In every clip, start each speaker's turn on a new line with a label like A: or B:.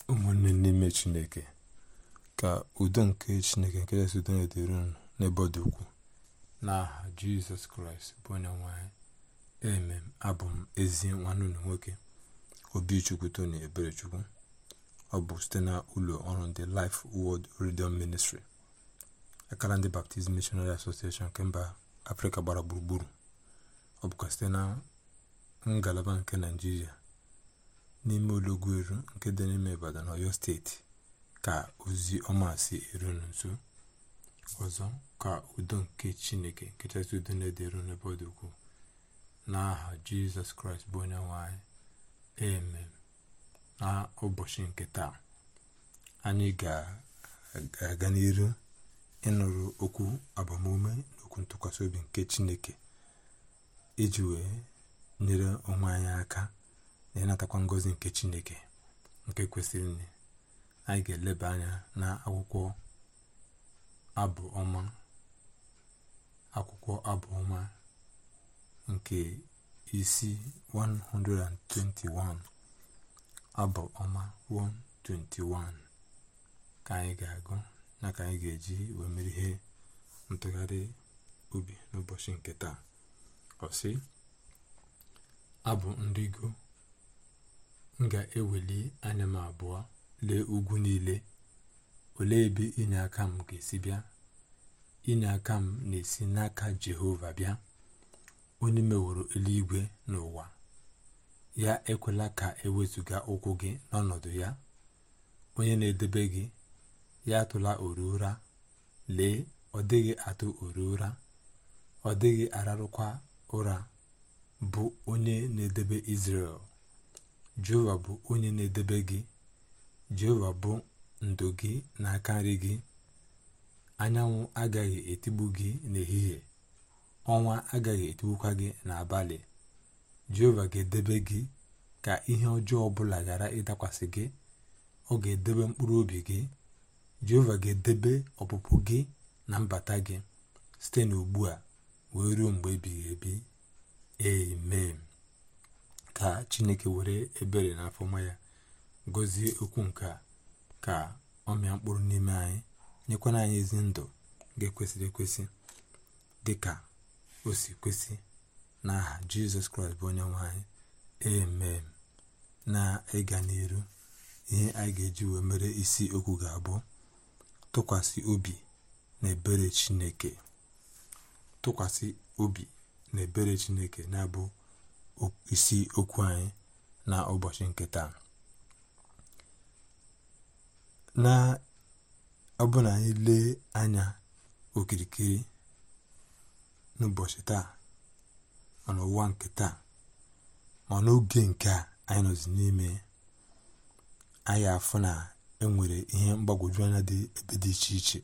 A: ụmụnne n'ime Chineke, ka udo nke Chineke nke kachasị udo na-edere unu n'ebe ọ dị ukwuu n'aha Jizọs Kraịst bụ onye nwe anyị. Amen. Abụ m ezi nwanne unu nwoke Obichukwu Tony Eberechukwu. Ọ bụ site na ụlọ ọrụ ndị Life Word Radio Ministry, akara ndị Baptist Missionary Association nke mba Afrịka gbara gburugburu. Ọ bụkwa site na ngalaba nke Naịjirịa n'ime Ologweru nke dị n'ime Ibadan, Ọyọ steeti, ka ozi ọma si eru nso. Ọzọ, ka udo nke Chineke nke kachasị udo na-edere n'ebe ọ dị ukwuu n'aha Jizọs Kraịst bụ onye nwe anyị. Amen. Na ụbọchị nke taa, anyị ga-aga n'iru ịnụrụ okwu agbamume na okwu ntụkwasị obi nke Chineke iji wee nyere onwe anyị aka na ịnatakwa ngọzi nke Chineke nke kwesịrị nne. Anyị ga-eleba anya na akwụkwọ abụ ọma nke isi 121, abụ ọma 121 ka anyị ga-agụ na ka anyị ga-eji wee mere ihe ntụgharị obi n'ụbọchị nke taa. Ọ sị, abụ ndịgo, m ga-eweli anya m abụọ lee ugwu niile, olee ebe inye aka m ga-esi bịa? Inye aka m na-esi n'aka Jehova bịa, onye meworo eluigwe n'ụwa. Ya ekwela ka ewezuga ụkwụ gị n'ọnọdụ ya. Onye na-edebe gị, ya atụla ụra. Lee, ọ dịghị atụ ụra, ọ dịghị ararụkwa ụra, bụ onye na-edebe Izrel. Jehova bụ onye na-edebe gị. Jehova bụ ndo gị n'aka nri gị. Anyanwụ agaghị etigbu gị n'ehihie, ọnwa agaghị etigbukwa gị n'abalị. Jehova ga-edebe gị ka ihe ọjọọ ọbụla ghara ịdakwasị gị. Ọ ga-edebe mkpụrụ obi gị. Jehova ga-edebe ọpụpụ gị na mbata gị site n'ugbu a wee ruo mgbe ebighị ebi. Amen. Ka Chineke were ebere na afọma ya gọzie okwu nke a, ka ọ mịa mkpụrụ n'ime anyị, nyekwana anyị ezi ndụ ga-ekwesịrị ekwesị dị ka o si kwesị n'aha Jizọs Kraịst bụ onye nwe anyị. Amen. Na ịga n'iru, ihe anyị ga-eji wee mere isi okwu ga-abụ tụkwasị obi na ebere Chineke. Tụkwasị obi na ebere Chineke na-abụ isi okwu anyị na ụbọchị nke taa. Na ọbụna anyị lee anya okirikiri n'ụbọchị taa, ma n'ụwa nke taa, ma n'oge nke a anyị nọzi n'ime, anyị afụ na enwere ihe mgbagwoju anya dị ebe dị iche iche.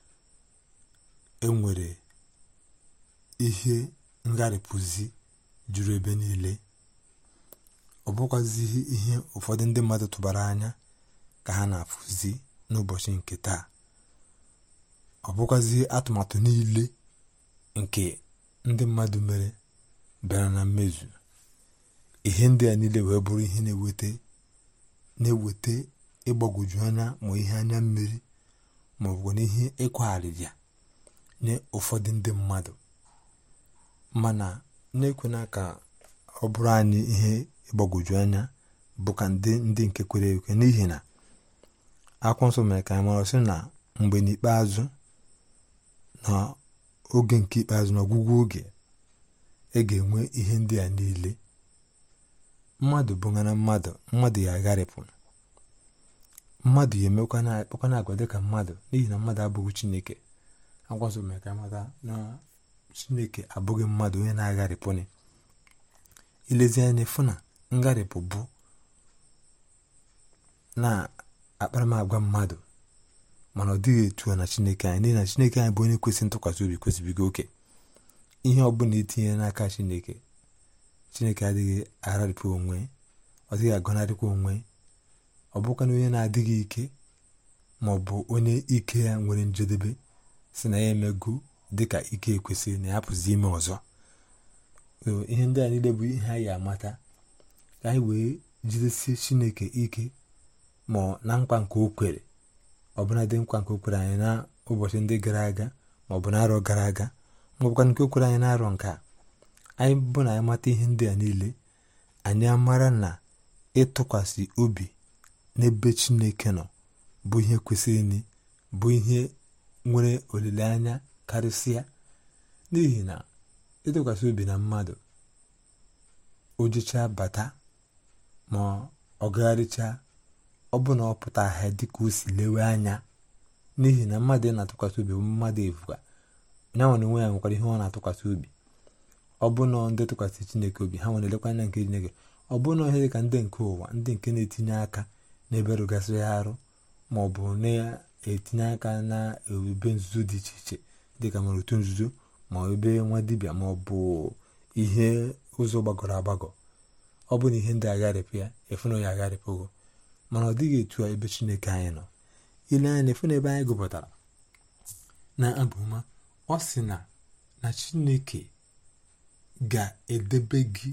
A: Enwere ihe ngharịpụzi juru ebe niile. Ọ bụkwazighị ihe ụfọdụ ndị mmadụ tụbara anya ka ha na-afụzi n'ụbọchị nke taa. Ọ bụkwazighị atụmatụ niile nke ndị mmadụ mere bịara na mmezu. Ihe ndị a niile wee bụrụ ihe na-eweta ịgbagwoju anya, ma ihe anya mmiri, ma ọ bụ n'ihe ịkwarịrịa nye ụfọdụ ndị mmadụ. Mana na-ekwena ka ọ bụrụ anyị ihe ịgbagwoju anya bụ ka ndị nke kwere ekwe, n'ihi na Akwụkwọ Nsọ mere ka anyị mara sị na mgbe n'ikpeazụ, na oge nke ikpeazụ, na ọgwụgwụ oge, e ga-enwe ihe ndị a niile. Mmadụ bụ ngana mmadụ ya agharịpụ. Mmadụ ya emekwana agwa dịka mmadụ, n'ihi na mmadụ abụghị Chineke. Akwụkwọ Nsọ mere ka anyị mata na Chineke abụghị mmadụ onye na-agharịpụnị. Ilezi anya fụ na ngharịpụ bụ na akparamagwa mmadụ, mana ọ dịghị etu a na Chineke anyị, n'ihi na Chineke anyị bụ onye kwesị ntụkwasị obi, kwesịbigo oke. Ihe ọbụla etinye n'aka Chineke adịghị agharịpụ onwe, ọ dịghị agọnarịkwa onwe. Ọ bụkwa na onye na-adịghị ike, ma ọ bụ onye ike ya nwere njedebe, si na ya emego dịka ike ekwesịrị, na ya pụzi ime ọzọ. Ihe ndị a niile bụ ihe anyị amata ka anyị wee jidesie Chineke ike ma na nkwa nke o kwere, ọbụla dị nkwa nke o kwere anyị na ụbọchị ndị gara aga ma ọ bụ n'arọ gara aga, ma ọ bụkwa nke o kwere anyị n'arọ nke a. Anyị bụ na anyị mata ihe ndị a niile, anyị amara na ịtụkwasị obi n'ebe Chineke nọ bụ ihe kwesịrị, bụ ihe nwere olileanya karịsịa. N'ihi na ịtụkwasị obi na mmadụ, o jechaa bata ma ọ gagharịchaa, ọ bụ na ọ pụta ahịa dịka o si lewe anya. N'ihi na mmadụ na-atụkwasị obi bụ mmadụ efuga, ya nwere onwe ya nwekwara ihe ọ na-atụkwasị obi. Ọ bụ na ndị tụkwasị Chineke obi, ha nwere elekwa anya nke Chineke. Ọ bụ na ihe dị ka ndị nke ụwa, ndị nke na-etinye aka n'ebe rụgasịrị arụ, ma ọ bụ na-etinye aka na ebe nzuzo dị iche iche dịka mara otu nzuzo, ma ebe nwa dibịa, ma ọ bụ ihe ụzọ gbagọrọ agbagọ. Ọ bụ na ihe ndị agharịpụ ya, efu na ya agharịpụgo. Mana ọ dịghị etu a ebe Chineke anyị nọ. Ile anya efu na ebe anyị gụpụtara na abụma, ọ sị na Chineke ga-edebe gị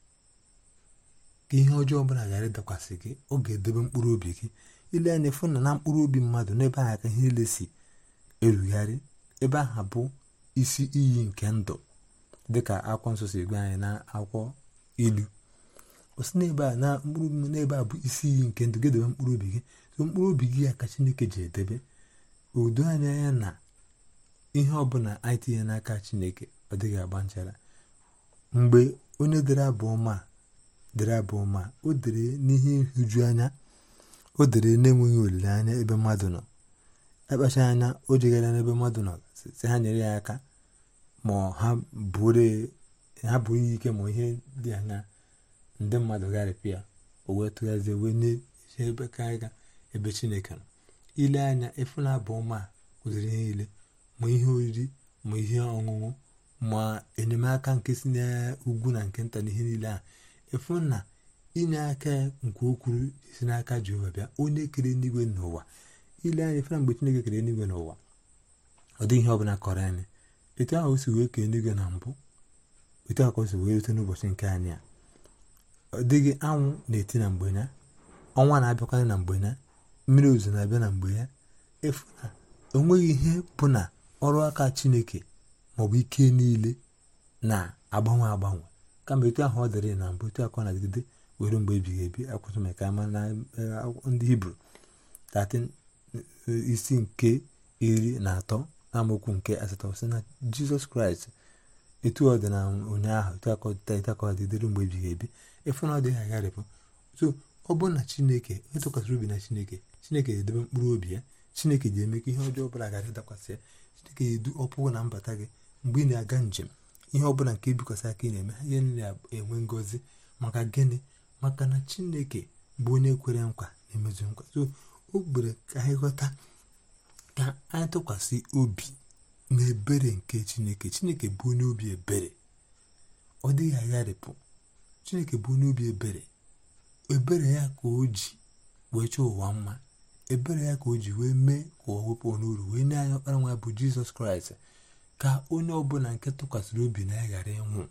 A: ka ihe ọjọọ ọbụla ghara ịdakwasị gị. Ọ ga-edebe mkpụrụ obi gị. Ile anya efu na mkpụrụ obi mmadụ, n'ebe ahụ ka ihe niile si erugharị. Ebe ahụ bụ isi iyi nke ndụ, dịka akwụkwọ nsọ si gwa anyị na akwụkwọ Ilu. O si n'ebe a na mkpụrụ obi, n'ebe a bụ isi iyi nke ndụ, ga-edebe mkpụrụ obi gị. So mkpụrụ obi gị ya ka Chineke ji edebe. Udo anya ya na ihe ọbụla anyị tinye n'aka Chineke, ọ dịghị agba nchara. Mgbe onye dere abụọma, o dere n'ihe nhụju anya, o dere na-enweghị olileanya ebe mmadụ nọ. Akpacha anya, o jegara n'ebe mmadụ nọ si ha nyere ya aka, ma ha bụrụ ya ike, ma ihe dị anya, ndị mmadụ gharịpụ ya, o wee tụghazie wee n'eche ebe karịga ebe Chineke nọ. Ile anya efu na abụọma kụziri ihe niile, ma ihe oriri, ma ihe ọṅụṅụ, ma enyemaka nke si n'ugwu na nke nta, na ihe niile a efu na inye aka nke okwuru si n'aka Jehova bịa, onye kere eluigwe n'ụwa. Ile anya efu na mgbe Chineke kere eluigwe n'ụwa, ọ dịghị ihe ọbụla kọrọ anyị. Etu ahụ o si wee kee eluigwe na mbụ, etu ahụ ka o si wee rute n'ụbọchị nke anyị a. Ọ dịghị anwụ na-eti na mgbe ya, ọnwa na-abịakwanye na mgbe ya, mmiri ozuzo na-abịa na mgbe ya. Efu na onweghị ihe bụ na ọrụ aka Chineke maọbụ ike niile na-agbanwe, kama etu ahụ ọ dịrị na mbụ, etu aka ọ na-adịgide were mgbe ebighị ebi. Akwụsị maka ama na ndị Hibru 13 isi nke 13 amaokwu nke 8 sị na Jizọs Kraịst, etu ọ dị na ụnyaahụ, etu aka ọ dịdịrị mgbe ebighị ebi. Efu na ọ dịghị agharịpụ. So ọ bụ na Chineke, ịtụkwasịrị obi na Chineke ga-edebe mkpụrụ obi ya. Chineke ji eme ka ihe ọjọọ ọbụla ghara ịdakwasị ya. Chineke ga-edu ọpụpụ na mbata gị. Mgbe ị na-aga njem, ihe ọbụla nke ebikwasị aka ị na-eme, ihe niile enwe ngọzi. Maka gịnị? Maka na Chineke bụ onye kwere nkwa na-emezu nkwa. So o gbere ka anyị ghọta, ka anyị tụkwasị obi na ebere nke Chineke. Chineke bụ onye obi ebere, ọ dịghị agharịpụ. Chineke bụ onye obi ebere. Ebere ya ka o ji wee chọọ ụwa mma. Ebere ya ka o ji wee mee ka ụwa wepụ n'uru, wee nye anyị ọkpara nwa bụ Jizọs Kraịst, ka onye ọbụla nke tụkwasịrị obi na ya ghara ịnwụ,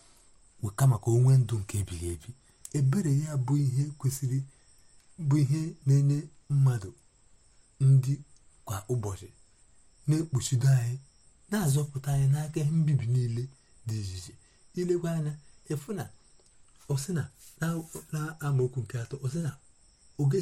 A: kama ka o nwee ndụ nke ebighị ebi. Ebere ya bụ ihe kwesịrị, bụ ihe na-enye mmadụ ndị kwa ụbọchị, na-ekpuchido anyị, na-azọpụta anyị n'aka ihe mbibi niile dị iche iche. Ilekwa anya efu na ọsị na amaokwu nke 3, ọsị na oge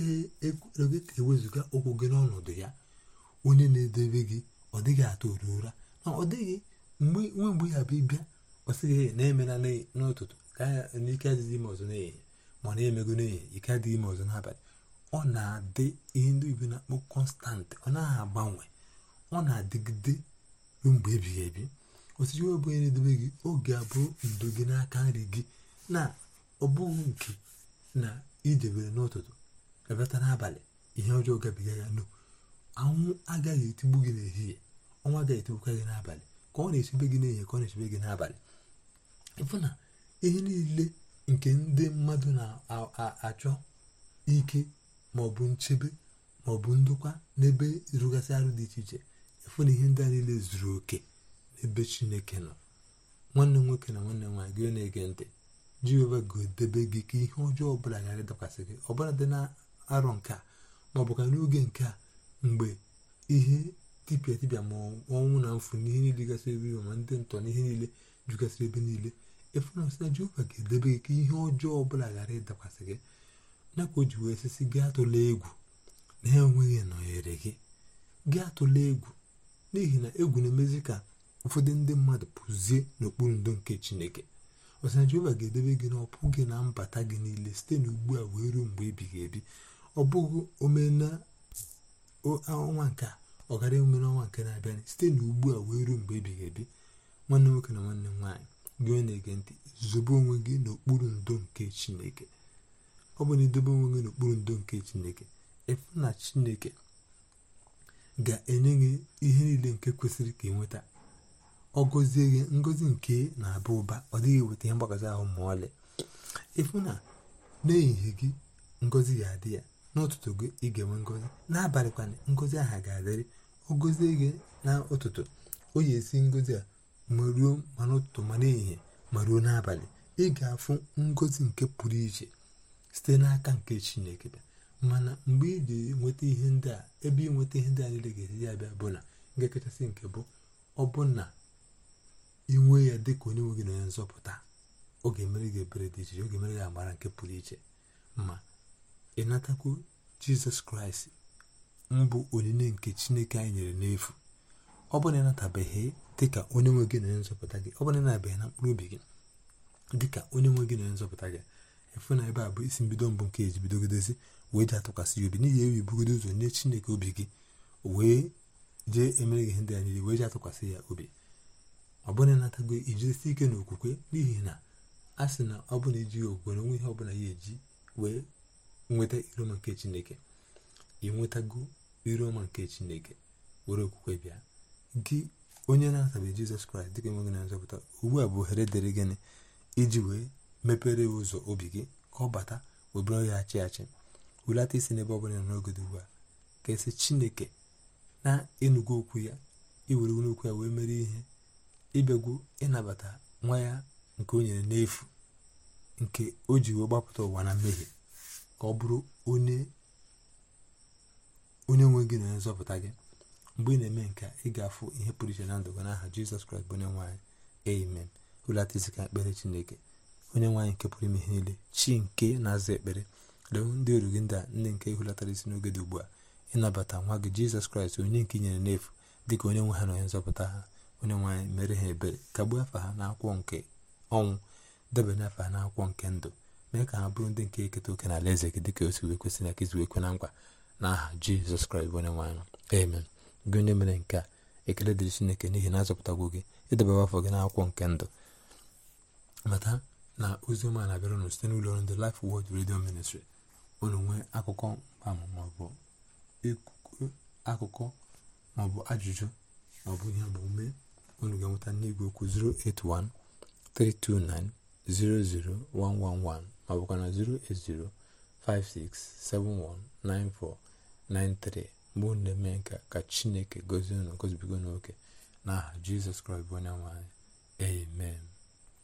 A: ewezuga ụkwụ gị n'ọnọdụ ya, onye na-edebe gị, ọ dịghị atụ ụra. Na ọ dịghị mgbe ya bụ ịbịa, ọ sịghị na-emela n'ụtụtụ ka n'ike adịghị ime ọzọ n'ehihie, ma ọ na-emego n'ehihie ike adịghị ime ọzọ n'abalị. Ọ na-adị ihe ndị Igbo na-akpọ kọnstant. Ọ naghị agbanwe, ọ na-adịgide ruo mgbe ebighị ebi. Osisi ọ bụ onye na-edebe gị, oge abụrụ ndo gị n'aka nri gị, na ọ bụghị nke na idebere n'ụtụtụ ebata n'abalị ihe ọjọọ gabiga ya. No, anwụ agaghị etigbu gị n'ehihie, ọnwa agaghị etigbukwa gị n'abalị. Ka ọ na-echebe gị n'ehihie, ka ọ na-echebe gị n'abalị. Ịfụ na ihe niile nke ndị mmadụ na-achọ ike, maọbụ nchebe, maọbụ ndokwa n'ebe rụgasị arụ dị iche iche, ịfụ na ihe ndị a niile zuru oke n'ebe Chineke nọ. Nwanne m nwoke na nwanne m nwaanyị, gị na-ege ntị, Jehova ga-edebe gị ka ihe ọjọọ ọbụla ghara ịdakwasị gị. Ọbụla dị na arọ nke a, ma ọ bụ ka n'oge nke a mgbe ihe tipịa ma ọnwụ na mfu na ihe niile gasịrị ebe ma ndị ntọ na ihe niile jugasịrị ebe niile, efu na Jehova ga-edebe gị ka ihe ọjọọ ọbụla ghara ịdakwasị gị. Ya ka o ji wee sịsị gị atụla egwu na ha enweghị nọnyere gị, gị atụla egwu, n'ihi na egwu na-emezi ka ụfọdụ ndị mmadụ pụzie n'okpuru ndo nke Chineke. Ọsị na Jehova ga-edebe gị n'ọpụ gị na mbata gị niile site n'ugbu a wee ruo mgbe ebighị ebi. Ọ bụghị omena ọnwa nke a, ọ gara emume n'ọnwa nke na-abịa site n'ugbu a wee ruo mgbe ebighị ebi. Nwanne nwoke na nwanne nwaanyị, gị onye na-ege ntị, zobe onwe gị n'okpuru ndo nke Chineke. Ọ bụ na idobe onwe gị n'okpuru ndo nke Chineke, efu na Chineke ga-enye gị ihe niile nke kwesịrị ka ị nweta. Ọ gọzie gị ngọzi nke na-aba ụba, ọ dịghị eweta ihe mgbakọta ahụ ma ọlị. Efu na n'ehihie gị ngọzi ga-adị ya, n'ụtụtụ gị ị ga-enwe ngọzi, n'abalịkwana ngọzi aha ga-adịrị. Ọ gọzie gị n'ụtụtụ, o yi esi ngọzi a ma ruo ma n'ụtụtụ ma n'ehihie ma ruo n'abalị. Ị ga-afụ ngọzi nke pụrụ iche site n'aka nke Chineke. Mana mgbe ị ga-enweta ihe ndị a, ebe ịnweta ihe ndị a niile ga-esi ya bịa bụ na nke kachasị nke bụ ọ bụ na inwe ya dị ka onye nwe gị na onye nzọpụta. Ọ ga-emere gị ebere dị iche, ọ ga-emere gị amara nke pụrụ iche. Ma ịnatakwu Jizọs Kraịst mbụ onyinye nke Chineke anyị nyere n'efu. Ọ bụ na ịnatabeghị dị ka onye nwe gị na onye nzọpụta gị, ọ bụ na ịnabeghị na mkpụrụ obi gị dị ka onye nwe gị na onye nzọpụta gị, efu na ebe a bụ isi mbido mbụ nke eji bidogodozi wee ji atụkwasị ya obi, n'ihi ewi bugodo ụzọ nye Chineke obi gị wee jee emere gị ihe ndị a niile wee ji atụkwasị ya obi. Ọ bụ na ịnatago ijidesi ike n'okwukwe, n'ihi na a sị na ọ bụ na ejighị okwukwe na onwe ihe ọbụla ya eji wee nweta iroma nke Chineke. ị nwetago iroma nke Chineke were okwukwe bịa. Gị onye na-anatabeghị Jizọs Kraịst dịka enweghị na nzọpụta, ugbu a bụ ohere dịrị gịnị iji wee mepere ụzọ obi gị ka ọ bata wee bụrụ ya achị. Hulata isi n'ebe ọ bụla nọ n'oge ugbu a ka esi Chineke na ịnụgo okwu ya, iwere n'okwu ya wee mere ihe, ịbịagwo ịnabata nwa ya nke o nyere n'efu, nke o ji wee gbapụta ụwa na mmehie, ka ọ bụrụ onye nwe gị na onye nzọpụta gị. Mgbe ị na-eme nke ị ga-afụ ihe pụrụ iche na ndụ gị n'aha Jizọs Kraịst bụ onye nwe anyị. Amen. Hulata isi ka ekpere Chineke. Onye nwe anyị nke pụrụ ime ihe niile, chi nke na-aza ekpere, lee ndị oru gị ndị a, ndị nke ịhụlatara isi n'oge dị ugbu a, ịnabata nwa gị Jizọs Kraịst onye nke nyere n'efu dịka onye nwe ha na onye nzọpụta ha. Onye nwe anyị mere ha ebere, kagbuo afa ha n'akwụkwọ nke ọnwụ, debanye afa ha n'akwụkwọ nke ndụ, mee ka ha bụrụ ndị nke eketa oke na alaeze gị dịka o si wee kwesị na ka isi wee kwe na nkwa n'aha Jizọs Kraịst bụ onye nwe anyị. Amen. Gị onye mere nke a, ekele dịrị Chineke n'ihi na azọpụtagwo gị, idebere afọ gị n'akwụkwọ nke ndụ. Mata na ozi ọma na-abịara unu site n'ụlọ ọrụ ndị Life Word Radio Ministry. Unu nwee akụkọ mgbaama maọbụ akụkọ maọbụ ajụjụ maọbụ ihe omume, unu ga-enweta n'igwe okwu 08132900111 maọbụkwa na 08056719493. Mgbe unu na-eme nke ka Chineke gozie unu, gozibigo n'oke n'aha Jizọs Kraịst bụ onye nwe anyị. Amen.